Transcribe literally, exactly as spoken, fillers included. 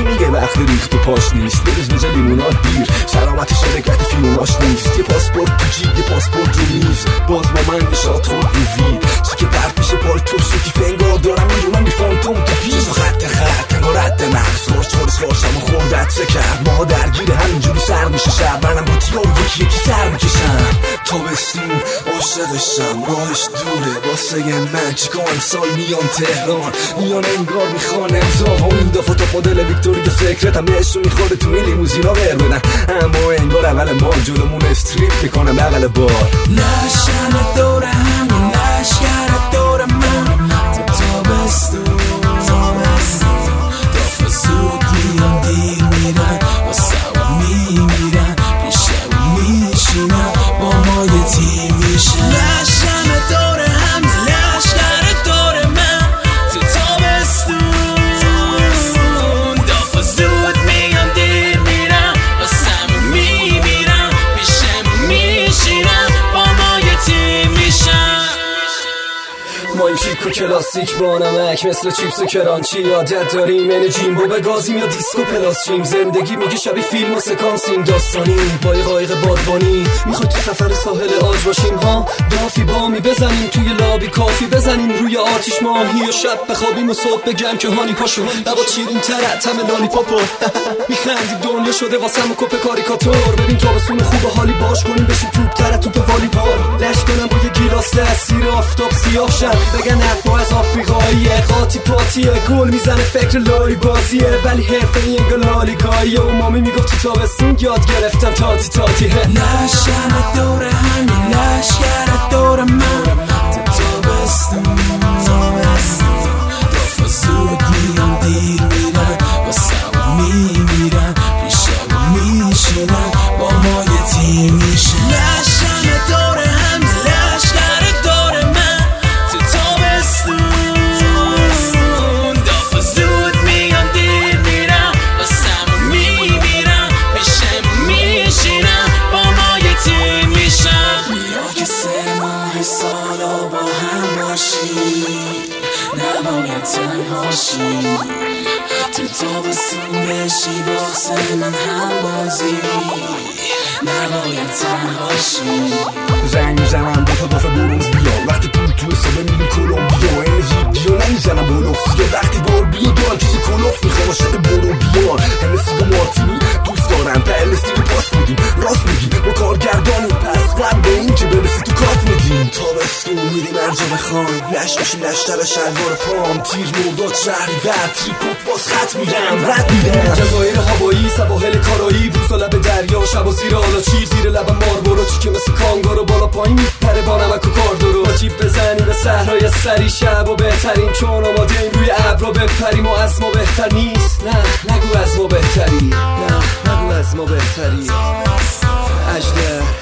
کی میگه وقت ریخت و پاش نیست؟ بروز به جا لیمونات دیر شرامت شرکت فیلماش نیست. یه پاسپورت تو جیب یه پاسپورت رو میز باز با من نشات خود روزید چی که برد میشه پالتو سوکی فنگار دارم میدونم بی فانتوم تو پیش خط خط انگار رد نفس خورش خورش خورشم و خوردت چه کرد ما درگیر همینجوری سر میشه شب منم با تیار یکی یکی سر میکشم تابستون عاشقشم راهش دوره واسه من چیکار امسال میان تهران میان انگار میخوان امضا و این دفعه تا مدل ویکتوریا سیکرتم بهشون میخوره تو این لیموزینا ور بدن اما انگار اول ما جلومون استریپ میکنم بغل بار لشم دور همین لشگر دور من تو تابستون دافه زود میان دیر میرن واسه میمیرن پیشه میشینن با ما یه تیم میشن لشم دور همین لشگر دور من تو تابستون دافه زود میان دیر میرن واسه میمیرن پیشه میشینن با ما یه تیم میشن ما این چیک و کلاسیک با نمک مثل چیپس و کرانچی عادت داریم اینه جیمبو بگازیم یا دیسکو پلاسچیم زندگی میگه شبیه فیلم و سکانسیم داستانی با یه قایق بادبانی میخوای تو سفر ساحل آج باشیم ها دافی بامی بزنیم توی لابی کافی بزنیم روی آتیش ماهی و شب بخوابیم و صبح بگم که هانی پاشو لبا چیرین ترت همه لالی پاپو میخندیم دنیا شده واسم و کپ کاریکاتور ببین تابستون خوب و حالی باش کنیم بشیم توپ ترت توپ والیبال لش کنم با یه گیلاس دستیر آفتاب سیاه شب بگن حرفا از آفریقاییه قاطی پاتیه گل میزنه فکر لاری بازیه ولی حرفه این انگار لالیگاییه و مامی میگفت تو تابستون یاد گرفتم تاتی تاتیه لشم دور همین لشگر دور من تو تابستون دافه زود میان دیر میرن واسه میمیرن پیشه میشینن با ما یه تیم میشن لشم دور همین لشگر دور من تو تابستون دافه زود میان دیر میرن واسه میمیرن پیشه میشینن با ما یه تیم میشن بیا که سه ماه سالا با هم باشی نباید تنهاشی تو تابستون بشی باخت من هم بازی نباید تنهاشی زنگ میزنم با تو دافه برونز بیا وقتی پول تو حسابه میریم کلمبیا انرژی گیو نمیزنم بلوف یا وقتی بار بیا دارم چیزی کلوف میخوام شده برو بیار هنسی با مارتینی دوست دارم پلستی رو پاس میدیم راست میگیم با کارگردانی پس قبل این که برسی تو کات میدیم تابستون میریم ارجا بخوام لش میشیم لشتر شلوار پام تیر مرداد شهری ور تریپوک باز خط میرم رد میرم جزایر هوایی سواحل کارایی بوز و لب دریا شب و زیر آلا چیر زیر لب ماربورو چی که مثل کانگارو بالا پایین میپره با نمک و کاردورو جیب بزنیم به صحرای سری شب و بهترین چون آماده این روی ابرا بپریم و از ما بهتر نیست نه نگو از ما بهتری نه نگو از ما بهتری اجده